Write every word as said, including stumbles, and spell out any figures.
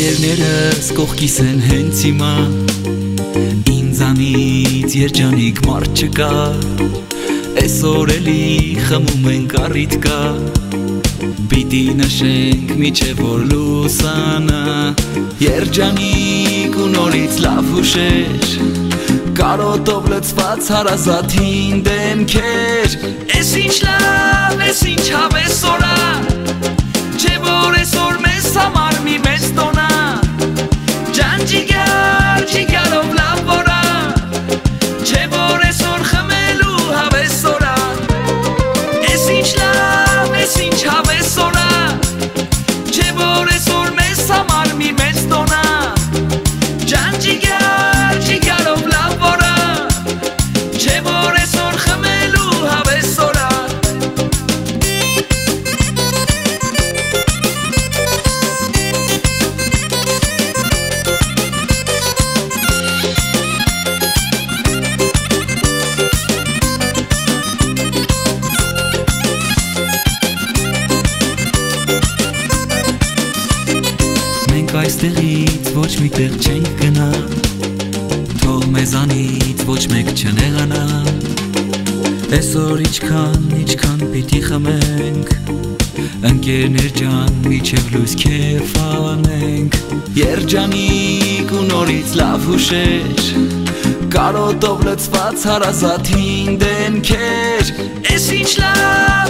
Ընկերներս կողքիս են հենց հիմա, ինձանից երջանիկ մարդ չկա, այսօր էլի խմում ենք առիթ կա, պիտի նշենք միջև որ լուսանա, երջանիկ ու նորից լավ հուշեր, կարոտով լցված հարազատին դեմքեր, էս ինչ լավ, էս ինչ հավես օրա, չէ որ այսօր մեզ համար մի մեծ տոնա, ջան ջիգար, ջիգարով լավ որա, չէ որ այսօր խմելու հավես օրա, էս ինչ լավ, էս ինչ հավես օրա, չէ որ այսօր մեզ համար մի մեծ տոնա, ջան ջիգար, ջիգարով լավ որա, չէ որ այսօր խմելու հավես օրա. Այստեղից ոչ մի տեղ չենք գնա, թող մեզանից ոչ մեկ չնեղանա, այսօր իչքան, իչքան պիտի խմենք, ընկերներ ջան միջև լույս քեֆ անենք, երջանիկ ու նորից լավ հուշեր, կարոտով լցված հարազատին դեմքեր, էս ինչ լավ